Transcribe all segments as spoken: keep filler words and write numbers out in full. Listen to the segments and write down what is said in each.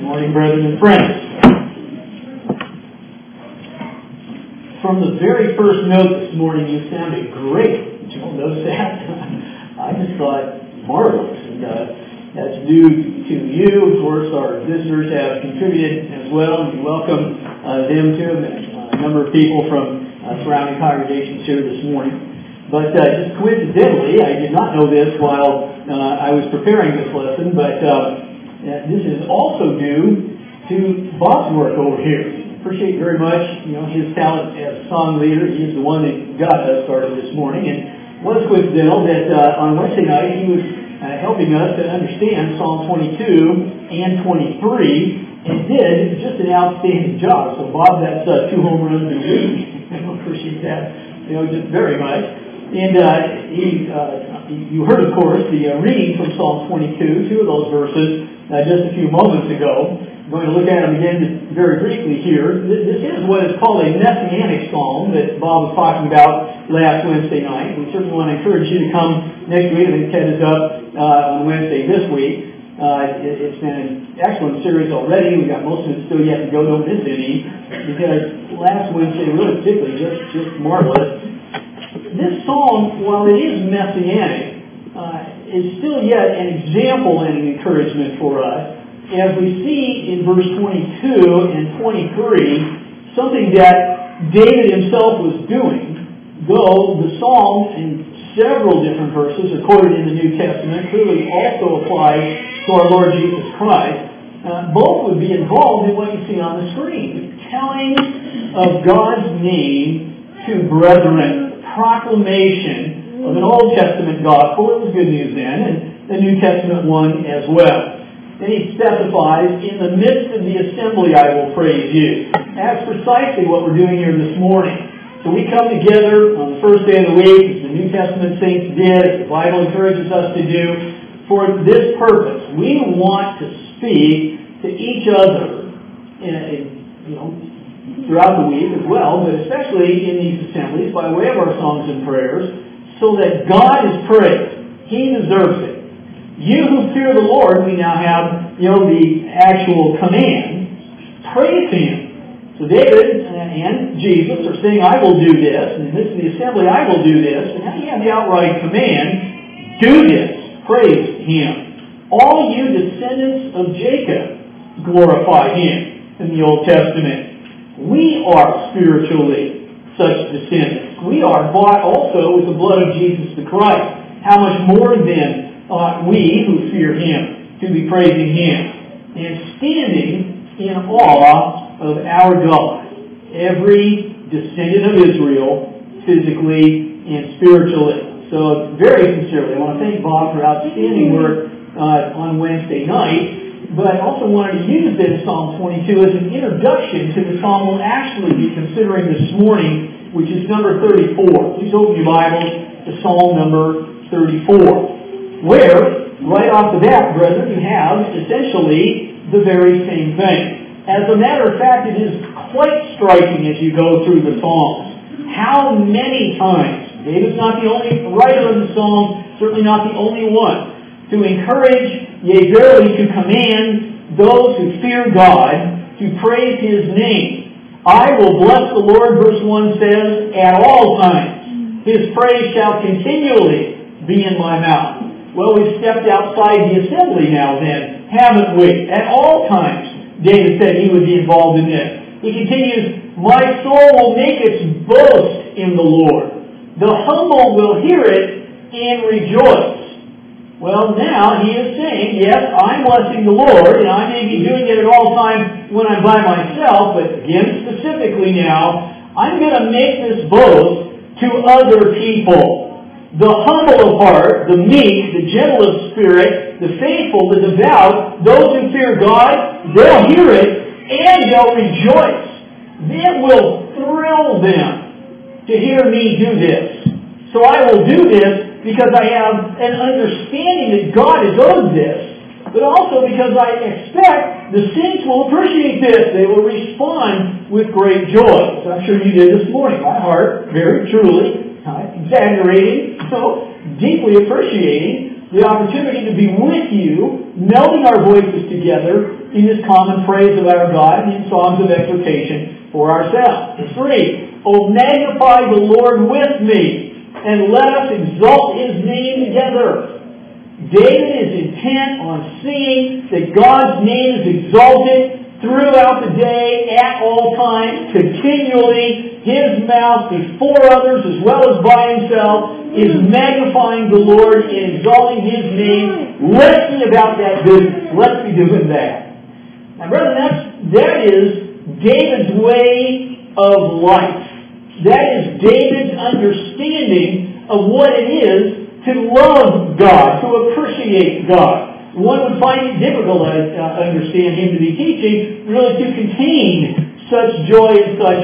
morning, brethren and friends. From the very first note this morning, you sounded great. Did you all notice that? I just thought marvelous. And uh, that's due to you. Of course, our visitors have contributed as well, and we welcome uh, them too, and uh, a number of people from uh, surrounding congregations here this morning. But uh, just coincidentally, I did not know this while uh, I was preparing this lesson, but uh, this is also due to Bob's work over here. Appreciate very much, you know, his talent as song leader. He's the one that got us started this morning, and it was coincidental that uh, on Wednesday night he was uh, helping us to understand Psalm twenty-two and twenty-three, and did just an outstanding job. So Bob, that's uh, two home runs in a week. I appreciate that, you know, just very much. And uh, he, uh, you heard, of course, the uh, reading from Psalm twenty-two, two of those verses, uh, just a few moments ago. I'm going to look at them again very briefly here. This is what is called a messianic psalm that Bob was talking about last Wednesday night. We certainly want to encourage you to come next week. I think Ted is up uh, on Wednesday this week. Uh, it, it's been an excellent series already. We've got most of it still yet to go. Don't miss any, because last Wednesday, really particularly, just, just marvelous. This psalm, while it is messianic, uh, is still yet an example and an encouragement for us, as we see in verse twenty-two and twenty-three, something that David himself was doing, though the psalm in several different verses are quoted in the New Testament, clearly also applies to our Lord Jesus Christ. Uh, both would be involved in what you see on the screen, telling of God's name to brethren. Proclamation of an Old Testament gospel. It was good news then, and the New Testament one as well. Then he specifies, in the midst of the assembly I will praise you. That's precisely what we're doing here this morning. So we come together on the first day of the week, as the New Testament saints did, as the Bible encourages us to do, for this purpose. We want to speak to each other in a, you know, throughout the week as well, but especially in these assemblies by way of our songs and prayers, so that God is praised. He deserves it. You who fear the Lord, we now have, you know, the actual command, praise Him. So David and Jesus are saying, I will do this, and in this is the assembly, I will do this, and now you have the outright command, do this, praise Him. All you descendants of Jacob, glorify Him in the Old Testament. We are spiritually such descendants. We are bought also with the blood of Jesus the Christ. How much more then ought we who fear Him to be praising Him and standing in awe of our God, every descendant of Israel, physically and spiritually. So very sincerely, I want to thank Bob for outstanding work uh, on Wednesday night. But I also wanted to use this Psalm twenty-two as an introduction to the psalm we'll actually be considering this morning, which is number thirty-four. Please open your Bibles to Psalm number thirty-four, where, right off the bat, brethren, you have essentially the very same thing. As a matter of fact, it is quite striking as you go through the Psalms how many times, David's not the only writer of the Psalm, certainly not the only one, to encourage, yea, verily to command those who fear God to praise His name. I will bless the Lord, verse one says, at all times. His praise shall continually be in my mouth. Well, we've stepped outside the assembly now then, haven't we? At all times, David said he would be involved in this. He continues, my soul will make its boast in the Lord. The humble will hear it and rejoice. Well, now he is saying, yes, I'm blessing the Lord, and I may be doing it at all times when I'm by myself, but again, specifically now, I'm going to make this boast to other people. The humble of heart, the meek, the gentle of spirit, the faithful, the devout, those who fear God, they'll hear it, and they'll rejoice. It will thrill them to hear me do this. So I will do this because I have an understanding that God is owed this, but also because I expect the saints will appreciate this. They will respond with great joy. So I'm sure you did this morning. My heart, very truly, not exaggerating, so deeply appreciating the opportunity to be with you, melding our voices together in this common praise of our God and in songs of exhortation for ourselves. Three, oh, magnify the Lord with me, and let us exalt His name together. David is intent on seeing that God's name is exalted throughout the day, at all times, continually. His mouth before others as well as by himself is magnifying the Lord and exalting His name. Let's be about that business. Let's be doing that. Now, brethren, that's, that is David's way of life. That is David's understanding of what it is to love God, to appreciate God. One would find it difficult to uh, understand him to be teaching, really to contain such joy and such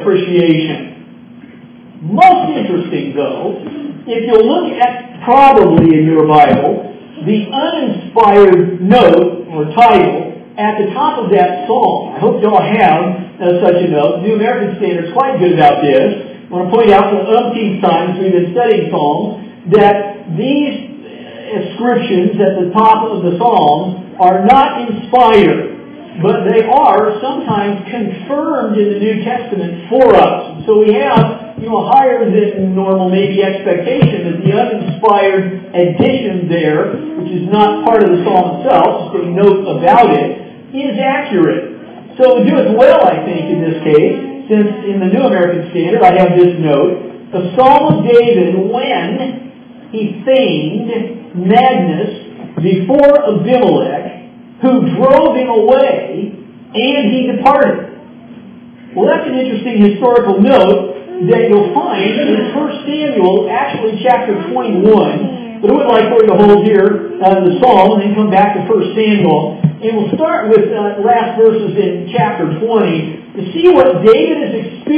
appreciation. Most interesting, though, if you'll look at, probably in your Bible, the uninspired note or title at the top of that psalm. I hope you all have uh, such a note. The New American Standard is quite good about this. I want to point out for the umpteenth time as we've been studying Psalms that these inscriptions at the top of the Psalms are not inspired, but they are sometimes confirmed in the New Testament for us. So we have, you know, higher than normal maybe expectation that the uninspired addition there, which is not part of the Psalm itself, just a note about it, is accurate. So we do as well, I think, in this case, since in the New American Standard I have this note, the Psalm of David when he feigned madness before Abimelech, who drove him away, and he departed. Well, that's an interesting historical note that you'll find in First Samuel, actually chapter twenty-one. But I would like for you to hold here uh, the Psalm and then come back to First Samuel. And we'll start with uh, last verses in chapter twenty to see what David is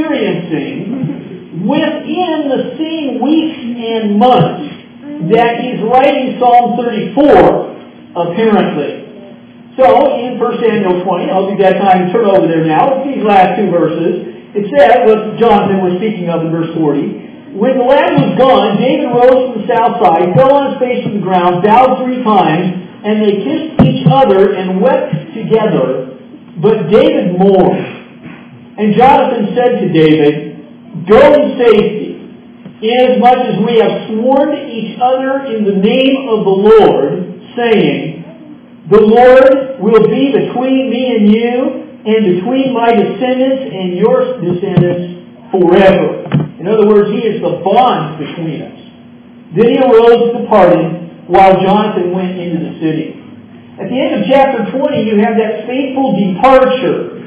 experiencing within the same weeks and months that he's writing Psalm thirty-four, apparently. So, in First Samuel twenty, I hope you've got time to turn over there now. Look at these last two verses. It says, what Jonathan was speaking of in verse forty, when the lad was gone, David rose from the south side, fell on his face to the ground, bowed three times, and they kissed each other and wept together. But David mourned. And Jonathan said to David, go in safety, inasmuch as we have sworn to each other in the name of the Lord, saying, the Lord will be between me and you, and between my descendants and your descendants forever. In other words, He is the bond between us. Then he arose and departed, while Jonathan went into the city. At the end of chapter twenty, you have that fateful departure,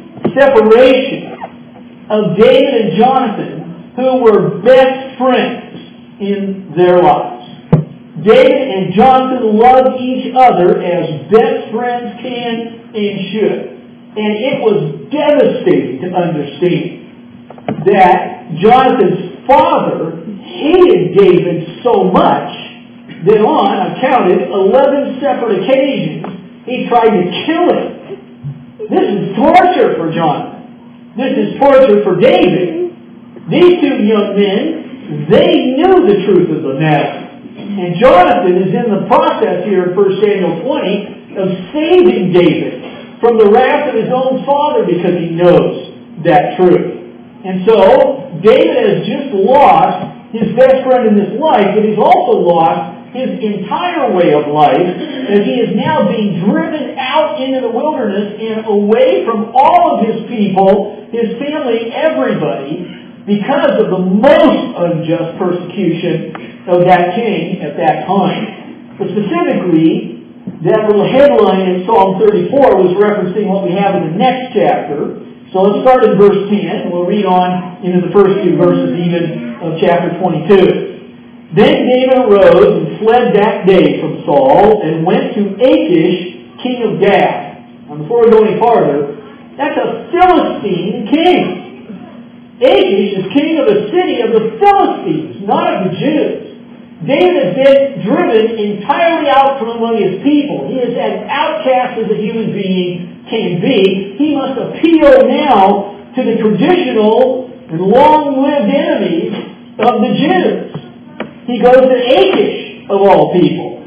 separation of David and Jonathan, who were best friends in their lives. David and Jonathan loved each other as best friends can and should. And it was devastating to understand that Jonathan's father hated David so much that on, I counted, eleven separate occasions, he tried to kill him. This is torture for Jonathan. This is torture for David. These two young men, they knew the truth of the matter. And Jonathan is in the process here in First Samuel twenty of saving David from the wrath of his own father because he knows that truth. And so, David has just lost his best friend in this life, but he's also lost his entire way of life as he is now being driven out into the wilderness and away from all of his people, his family, everybody, because of the most unjust persecution of that king at that time. But specifically, that little headline in Psalm thirty-four was referencing what we have in the next chapter. So let's start in verse ten, and we'll read on into the first two verses even of chapter twenty-two. Then David arose and fled that day from Saul and went to Achish, king of Gath. Now before we go any farther, that's a Philistine king. Achish is king of a city of the Philistines, not of the Jews. David has been driven entirely out from among his people. He is as outcast as a human being can be. He must appeal now to the traditional and long-lived enemies of the Jews. He goes to Achish, of all people.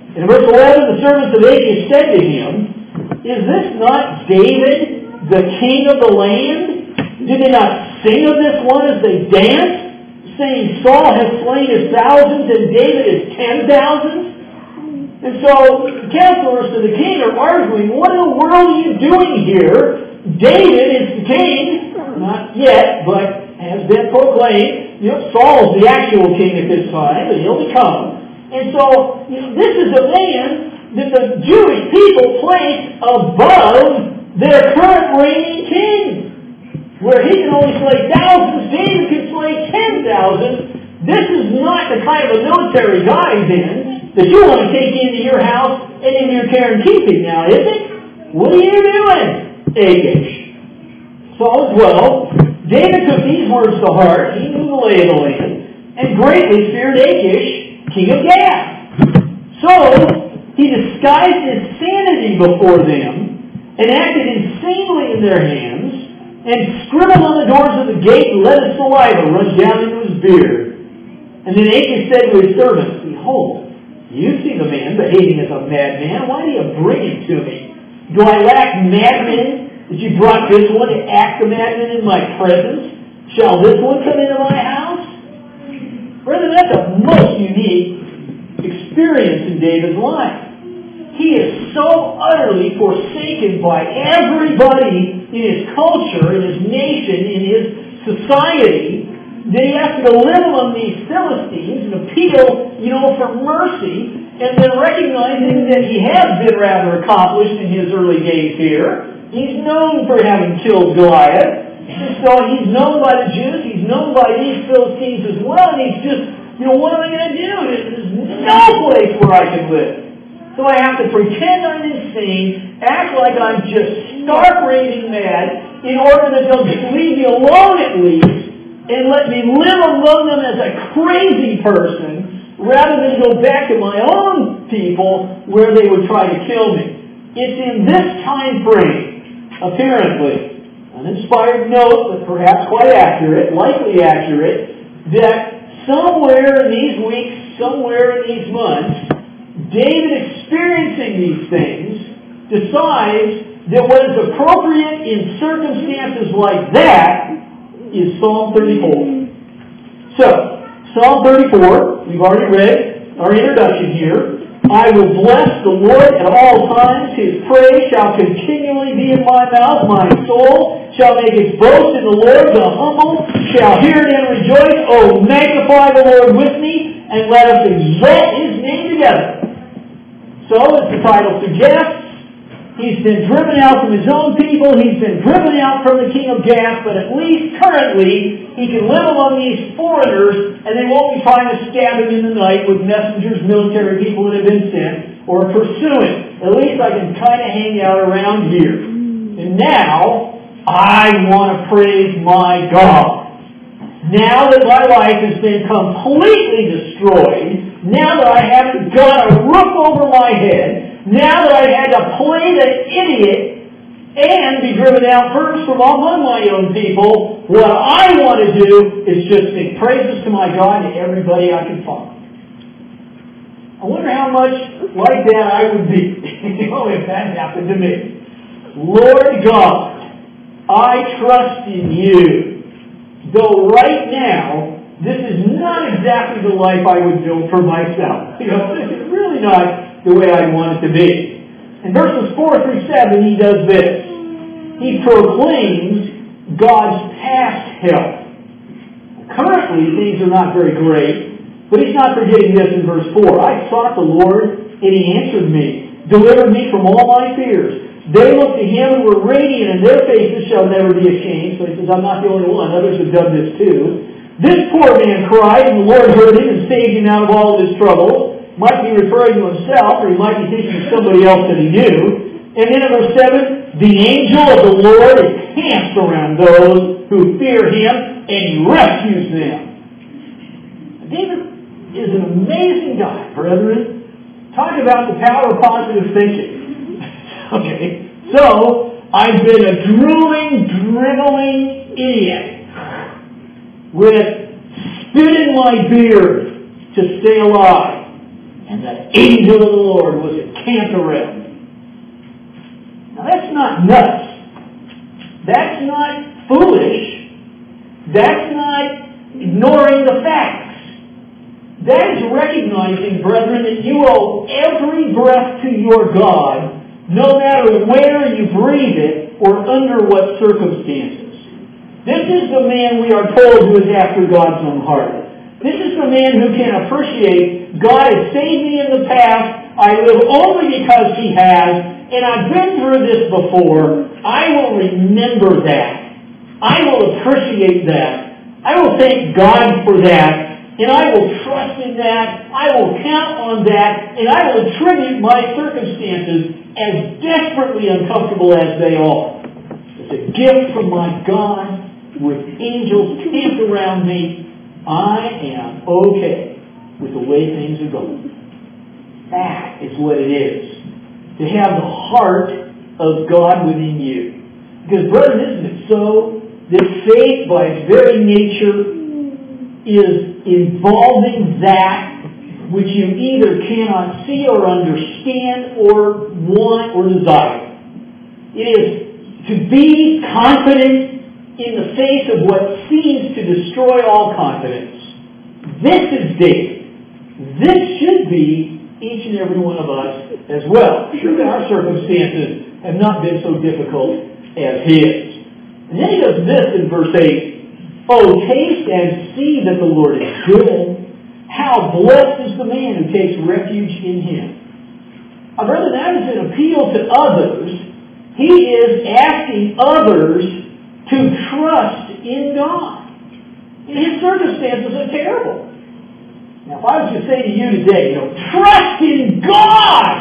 In verse eleven, the servants of Achish said to him, Is this not David, the king of the land? Did they not sing of this one as they danced, saying, Saul has slain his thousands and David his ten thousands? And so counselors to the king are arguing, what in the world are you doing here? David is the king, not yet, but has been proclaimed. You know, Saul's the actual king at this time, but he'll become. And so, you know, this is a man that the Jewish people place above their current reigning king. Where he can only slay thousands, David can slay ten thousand. This is not the kind of a military guy, then, that you want to take into your house and into your care and keeping now, is it? What are you doing, Achish? So, well, David took these words to heart. He knew the lay of the land, and greatly feared Achish, king of Gath. So, he disguised his sanity before them, and acted insanely in their hands, and scribbled on the doors of the gate, and let his saliva run down into his beard. And then Achish said to his servants, Behold, you see the man behaving as a madman. Why do you bring him to me? Do I lack madmen that you brought this one to act the madman in my presence? Shall this one come into my house? Brethren, that's a most unique experience in David's life. He is so utterly forsaken by everybody in his culture, in his nation, in his society, that he has to go live among these Philistines and appeal, you know, for mercy, and then recognizing that he has been rather accomplished in his early days here. He's known for having killed Goliath, and so he's known by the Jews, he's known by these Philistines as well, and he's just, you know, what am I going to do? There's no place where I can live. So I have to pretend I'm insane, act like I'm just stark raving mad, in order that they'll just leave me alone at least, and let me live among them as a crazy person, rather than go back to my own people where they would try to kill me. It's in this time frame, apparently, an inspired note, but perhaps quite accurate, likely accurate, that somewhere in these weeks, somewhere in these months, David experiencing these things decides that what is appropriate in circumstances like that is Psalm thirty-four. So, Psalm thirty-four, we've already read our introduction here. I will bless the Lord at all times. His praise shall continually be in my mouth. My soul shall make its boast in the Lord. The humble shall hear it and rejoice. Oh, magnify the Lord with me, and let us exalt His name together. So, as the title suggests, he's been driven out from his own people. He's been driven out from the king of Gath, but at least currently he can live among these foreigners, and they won't be trying to stab him in the night with messengers, military people that have been sent, or pursue him. At least I can kind of hang out around here. And now, I want to praise my God. Now that my life has been completely destroyed, now that I haven't got a roof over my head, now that I've had to play the idiot and be driven out first from among my own people, what I want to do is just sing praises to my God to everybody I can find. I wonder how much like that I would be if that happened to me. Lord God, I trust in you. Though right now, this is not exactly the life I would build for myself. You know, this is really not the way I want it to be. In verses four through seven, he does this. He proclaims God's past help. Currently, things are not very great, but he's not forgetting this in verse four. I sought the Lord, and he answered me, delivered me from all my fears. They looked to him and were radiant, and their faces shall never be ashamed. So he says, I'm not the only one. Others have done this too. This poor man cried, and the Lord heard him and saved him out of all of his troubles. Might be referring to himself, or he might be thinking of somebody else that he knew. And then in verse seven, the angel of the Lord encamps around those who fear him, and he rescues them. David is an amazing guy, brethren. Talk about the power of positive thinking. Okay, so I've been a drooling, driveling idiot with spit in my beard to stay alive. and the angel of the Lord was encamped around him. Now that's not nuts. That's not foolish. That's not ignoring the facts. That is recognizing, brethren, that you owe every breath to your God, no matter where you breathe it or under what circumstances. This is the man we are told who is after God's own heart. This is the man who can appreciate God has saved me in the past. I live only because He has, and I've been through this before. I will remember that. I will appreciate that. I will thank God for that. And I will trust in that. I will count on that. And I will attribute my circumstances, as desperately uncomfortable as they are, as a gift from my God with angels camped around me. I am okay with the way things are going. That is what it is. To have the heart of God within you. Because, brethren, isn't it so that faith by its very nature is involving that which you either cannot see or understand or want or desire. It is to be confident in the face of what seems to destroy all confidence. This is David. This should be each and every one of us as well. Surely our circumstances have not been so difficult as his. And then he does this in verse eight. Oh, taste and see that the Lord is good. How blessed is the man who takes refuge in Him. Now, brother, that is an appeal to others. He is asking others to trust in God. And his circumstances are terrible. Now, if I was to say to you today, you know, trust in God!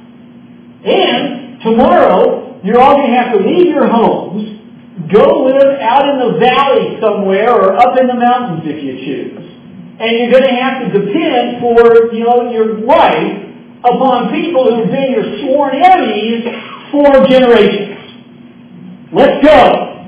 And tomorrow, you're all going to have to leave your homes, go live out in the valley somewhere or up in the mountains if you choose. And you're going to have to depend for, you know, your life upon people who've been your sworn enemies for generations. Let's go.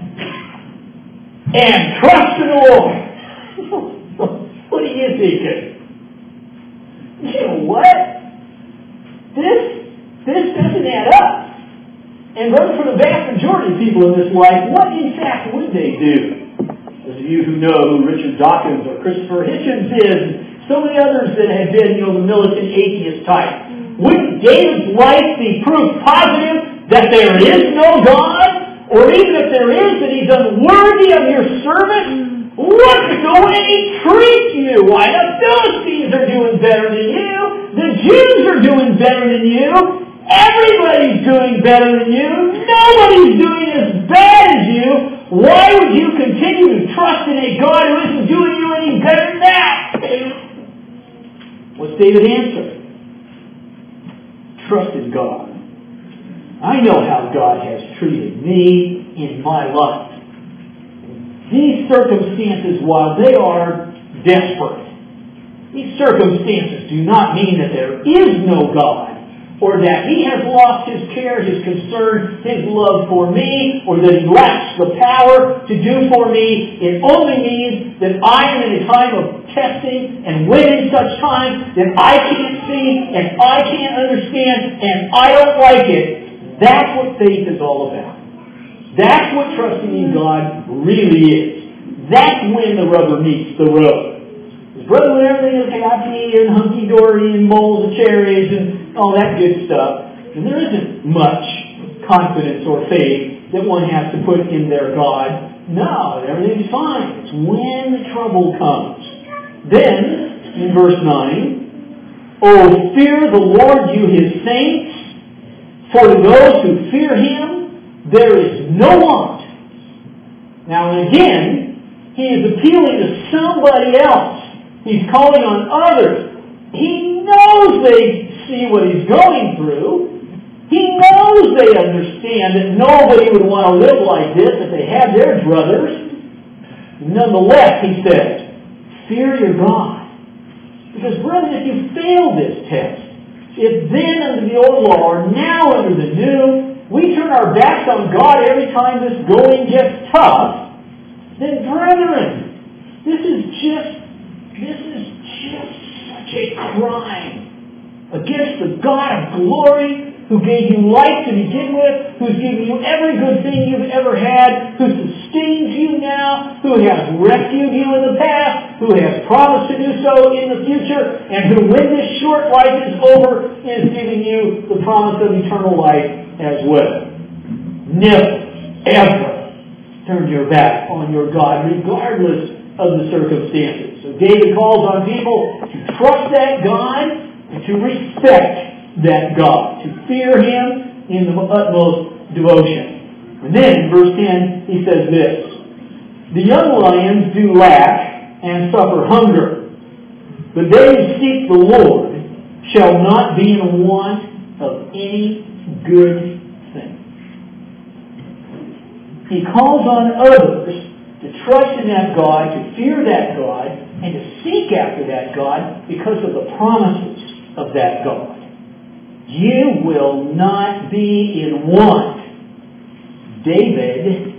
And trust in the Lord. What are you thinking? You know what? This, this doesn't add up. And brother, for the vast majority of people in this life, what in fact would they do? Those of you who know who Richard Dawkins or Christopher Hitchens is, so many others that have been, you know, the militant atheist type. Wouldn't David's life be proof positive that there is no God? Or even if there is, that He's unworthy of your service? Look at the way He treats you! Why, the Philistines are doing better than you! The Jews are doing better than you! Everybody's doing better than you. Nobody's doing as bad as you. Why would you continue to trust in a God who isn't doing you any better than that? What's David answer? Trust in God. I know how God has treated me in my life. These circumstances, while they are desperate, these circumstances do not mean that there is no God, or that He has lost His care, His concern, His love for me, or that He lacks the power to do for me. It only means that I am in a time of testing, and when in such time that I can't see, and I can't understand, and I don't like it. That's what faith is all about. That's what trusting in God really is. That's when the rubber meets the road. Brother, when everything is happy and hunky-dory and bowls of cherries and all that good stuff, and there isn't much confidence or faith that one has to put in their God. No, everything's fine. It's when the trouble comes. Then, in verse nine, oh, fear the Lord, you His saints, for to those who fear Him, there is no want. Now, and again, he is appealing to somebody else. He's calling on others. He knows they see what he's going through. He knows they understand that nobody would want to live like this if they had their druthers. Nonetheless, he says, fear your God. Because, brethren, if you fail this test, if then under the old law or now under the new, we turn our backs on God every time this going gets tough, then, brethren, this is just This is just such a crime. against the God of glory, who gave you life to begin with, who's given you every good thing you've ever had, who sustains you now, who has rescued you in the past, who has promised to do so in the future, and who, when this short life is over, is giving you the promise of eternal life as well. Never, ever turn your back on your God, regardless of the circumstances. So David calls on people to trust that God and to respect that God, to fear Him in the utmost devotion. And then in verse ten, he says this, the young lions do lack and suffer hunger, but they who seek the Lord shall not be in want of any good thing. He calls on others to trust in that God, to fear that God, and to seek after that God because of the promises of that God. You will not be in want. David,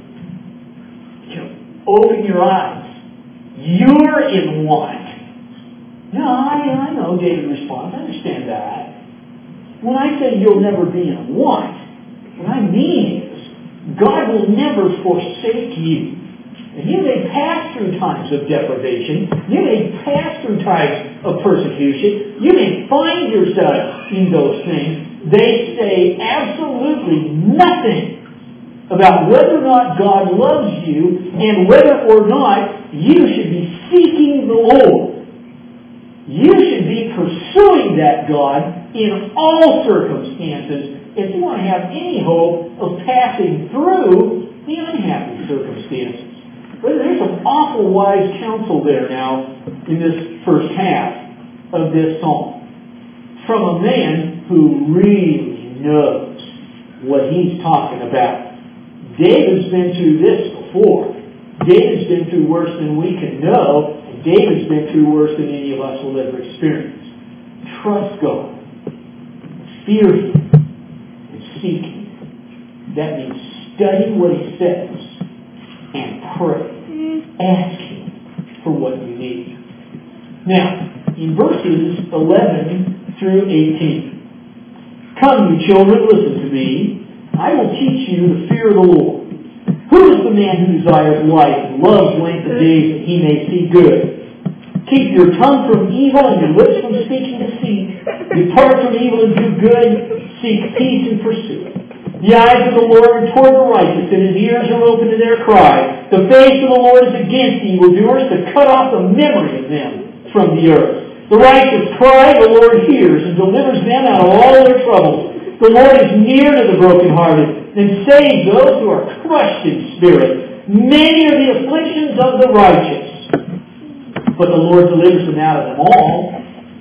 you know, open your eyes. You're in want. No, I, I know, David responds. I understand that. When I say you'll never be in want, what I mean is God will never forsake you. And you may pass through times of deprivation. You may pass through times of persecution. You may find yourself in those things. They say absolutely nothing about whether or not God loves you and whether or not you should be seeking the Lord. You should be pursuing that God in all circumstances if you want to have any hope of passing through the unhappy circumstances. But there's some awful wise counsel there now in this first half of this psalm from a man who really knows what he's talking about. David's been through this before. David's been through worse than we can know, and David's been through worse than any of us will ever experience. Trust God. Fear Him. And seek Him. That means study what He says and pray. Ask Him for what you need. Now, in verses eleven through eighteen, come, you children, listen to me. I will teach you the fear of the Lord. Who is the man who desires life and loves length of days that he may see good? Keep your tongue from evil and your lips from speaking deceit. Depart from evil and do good. Seek peace and pursue it. The eyes of the Lord are toward the righteous, and His ears are open to their cry. The face of the Lord is against evildoers, to cut off the memory of them from the earth. The righteous cry, the Lord hears, and delivers them out of all their troubles. The Lord is near to the brokenhearted, and saves those who are crushed in spirit. Many are the afflictions of the righteous, but the Lord delivers them out of them all.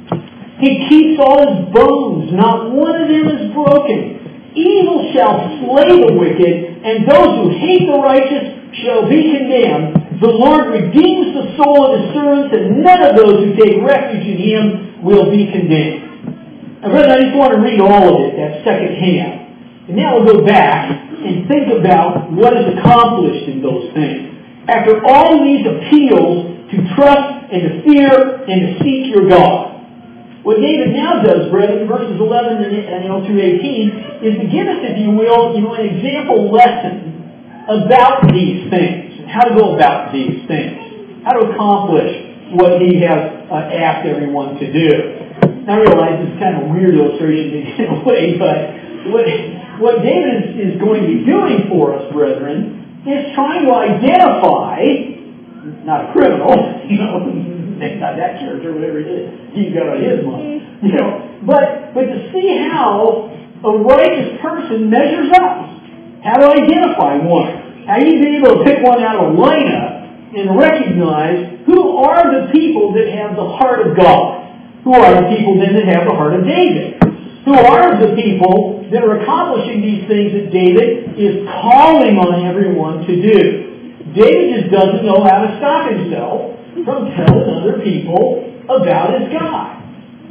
He keeps all His bones, not one of them is broken. Evil shall slay the wicked, and those who hate the righteous shall be condemned. The Lord redeems the soul of His servants, and none of those who take refuge in Him will be condemned. Now, brethren, I just want to read all of it, that second half. And now we'll go back and think about what is accomplished in those things. After all these appeals to trust and to fear and to seek your God, what David now does, brethren, verses eleven and you know, through eighteen, is to give us, if you will, you know, an example lesson about these things, and how to go about these things, how to accomplish what he has uh, asked everyone to do. Now, I realize it's kind of a weird illustration in a way, but what, what David is, is going to be doing for us, brethren, is trying to identify, not a criminal, you know, not that character, whatever it is he's got on his mind, you know, but but to see how a righteous person measures up, how to identify one, how you be able to pick one out of a lineup and recognize who are the people that have the heart of God, who are the people then that have the heart of David, who are the people that are accomplishing these things that David is calling on everyone to do. David just doesn't know how to stop himself from telling other people about his God.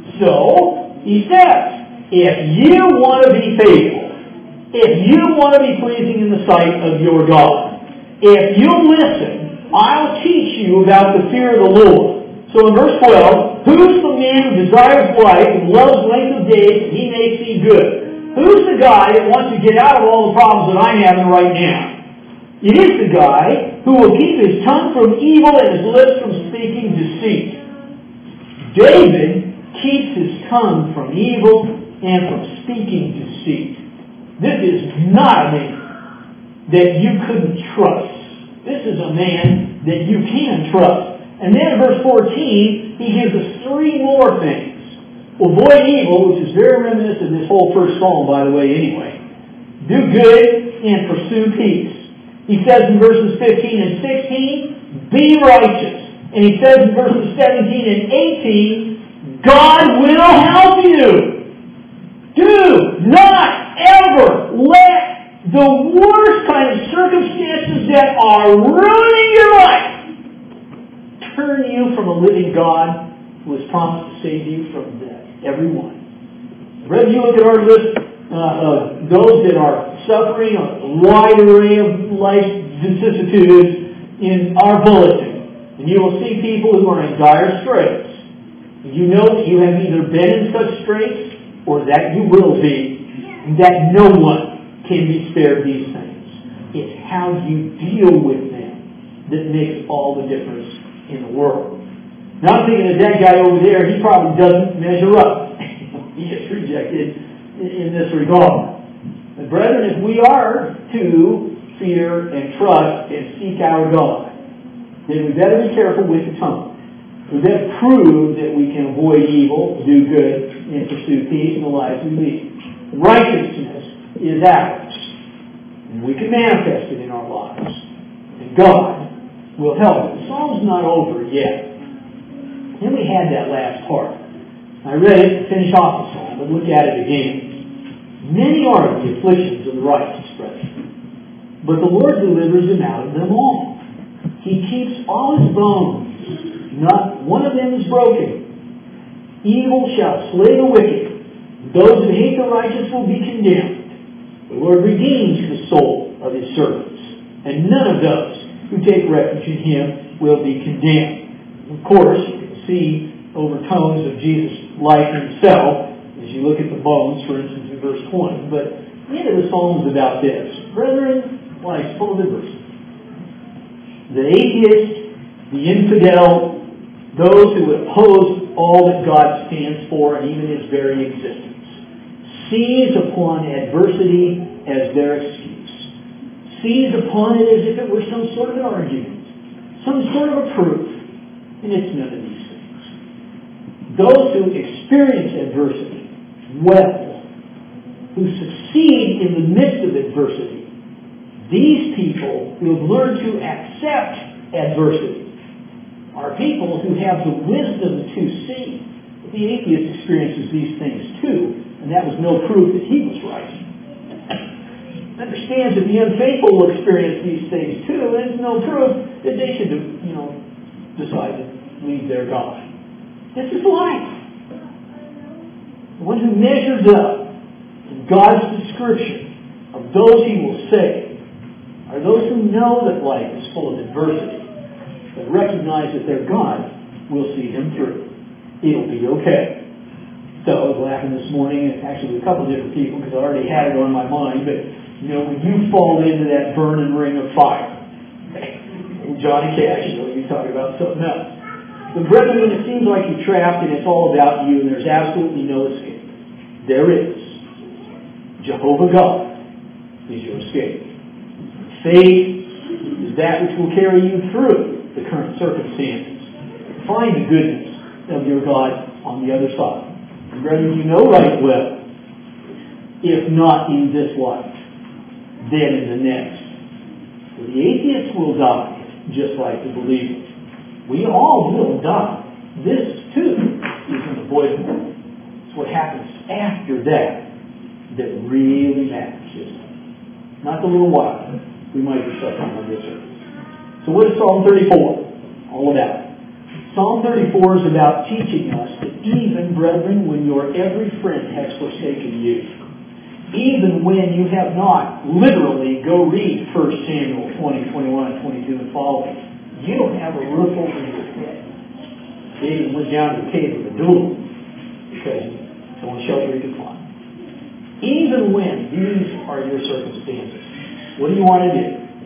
So, he says, if you want to be faithful, if you want to be pleasing in the sight of your God, if you listen, I'll teach you about the fear of the Lord. So in verse twelve, who's the man who desires life and loves length of days and he may see good? Who's the guy that wants to get out of all the problems that I'm having right now? It is the guy who will keep his tongue from evil and his lips from speaking deceit. David keeps his tongue from evil and from speaking deceit. This is not a man that you couldn't trust. This is a man that you can trust. And then in verse fourteen, he gives us three more things. Avoid evil, which is very reminiscent of this whole first psalm, by the way, anyway. Do good and pursue peace. He says in verses fifteen and sixteen, be righteous. And he says in verses seventeen and eighteen, God will help you. Do not ever let the worst kind of circumstances that are ruining your life turn you from a living God who has promised to save you from death. Everyone. Whether you look at our list uh, of those that are suffering a wide array of life vicissitudes in our bulletin, and you will see people who are in dire straits. You know that you have either been in such straits or that you will be, and that no one can be spared these things. It's how you deal with them that makes all the difference in the world. Now I'm thinking of that guy over there, he probably doesn't measure up. He gets rejected in this regard. But brethren, if we are to fear and trust and seek our God, then we better be careful with the tongue. We better prove that we can avoid evil, do good, and pursue peace in the lives we lead. Righteousness is ours, and we can manifest it in our lives. And God will help. The psalm's not over yet. Then we had that last part. I read it to finish off the psalm, but look at it again. Many are the afflictions of the righteous, brethren, but the Lord delivers him out of them all. He keeps all his bones. Not one of them is broken. Evil shall slay the wicked. Those who hate the righteous will be condemned. The Lord redeems the soul of his servants, and none of those who take refuge in him will be condemned. Of course, you can see overtones of Jesus' life himself as you look at the bones, for instance, in verse twenty. But the end of the psalm is about this. Brethren, life's full of adversity. The atheist, the infidel, those who oppose all that God stands for and even his very existence, seize upon adversity as their excuse. Seize upon it as if it were some sort of an argument, some sort of a proof. And it's none of these things. Those who experience adversity well, who succeed in the midst of adversity, these people who have learned to accept adversity are people who have the wisdom to see. The atheist experiences these things too, and that was no proof that he was right. Understands that the unfaithful will experience these things too, and it's no proof that they should, you know, decide to leave their God. This is life. The one who measures up to God's description of those he will save are those who know that life is full of adversity, but recognize that their God will see them through. It'll be okay. So I was laughing this morning, actually with a couple of different people, because I already had it on my mind, but you know, when you fall into that burning ring of fire, Johnny Cash, you know, you're talking about something else. But brethren, when it seems like you're trapped and it's all about you and there's absolutely no escape, there is. Jehovah God is your escape. Faith is that which will carry you through the current circumstances. Find the goodness of your God on the other side. And brethren, you know right well, if not in this life, then in the next. For the atheist will die, just like the believer. We all will die. This, too, is unavoidable. It's what happens after that that really matters, isn't it? Not the little while we might be suffering on this earth. So what is Psalm thirty-four all about? Psalm thirty-four is about teaching us that even, brethren, when your every friend has forsaken you, even when you have not, literally, go read First Samuel twenty, twenty-one, and twenty-two and following, you don't have a roof over your head. David went down to the cave of Adullam because the only shelter he could find. Even when these are your circumstances, what do you want to do?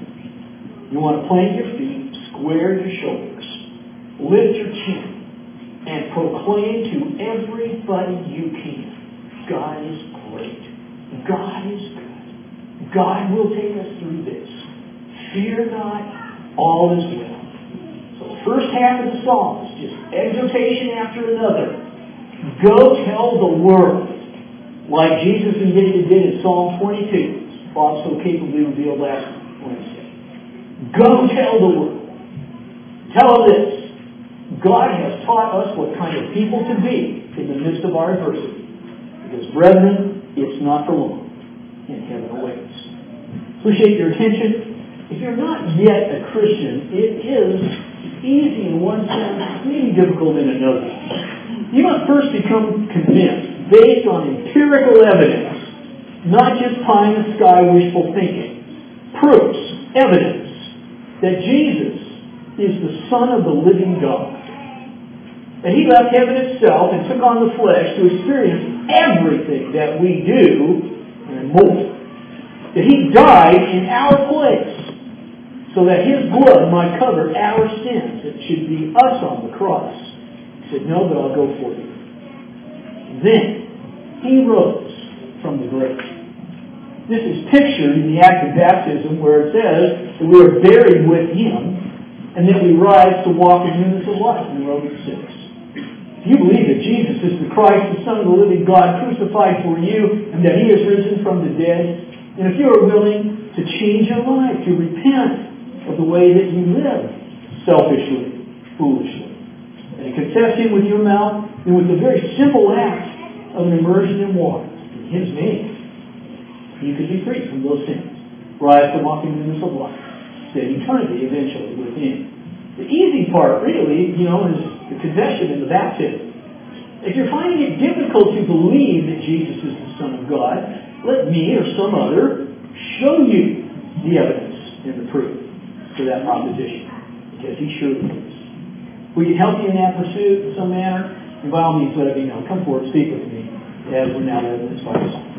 You want to plant your feet, square your shoulders, lift your chin, and proclaim to everybody you can, God is great. God is good. God will take us through this. Fear not, all is well. So the first half of the psalm is just exhortation after another. Go tell the world, like Jesus and Gideon did in Psalm twenty-two. Bob so capably revealed last Wednesday. Go tell the world. Tell them this. God has taught us what kind of people to be in the midst of our adversity. Because, brethren, it's not for long. And heaven awaits. Appreciate your attention. If you're not yet a Christian, it is easy in one sense, maybe difficult in another. You must first become convinced, based on empirical evidence, not just pie-in-the-sky wishful thinking. Proofs, evidence, that Jesus is the Son of the living God. That He left heaven itself and took on the flesh to experience everything that we do and more. That He died in our place so that His blood might cover our sins. It should be us on the cross. He said, no, but I'll go for you. Then He rose from the grave. This is pictured in the act of baptism where it says that we are buried with Him and that we rise to walk in newness of life in Romans six. If you believe that Jesus is the Christ, the Son of the living God, crucified for you, and that He is risen from the dead, and if you are willing to change your life, to repent of the way that you live selfishly, foolishly, and to confess Him with your mouth, and with the very simple act of an immersion in water, in His name, you can be free from those sins. Rise to walk in newness of life. Spend eternity eventually with Him. The easy part, really, you know, is the confession and the baptism. If you're finding it difficult to believe that Jesus is the Son of God, let me or some other show you the evidence and the proof for that proposition. Because He surely is. We can help you in that pursuit in some manner. And by all means, let it be known. Come forward, speak with me as we're now in this Bible.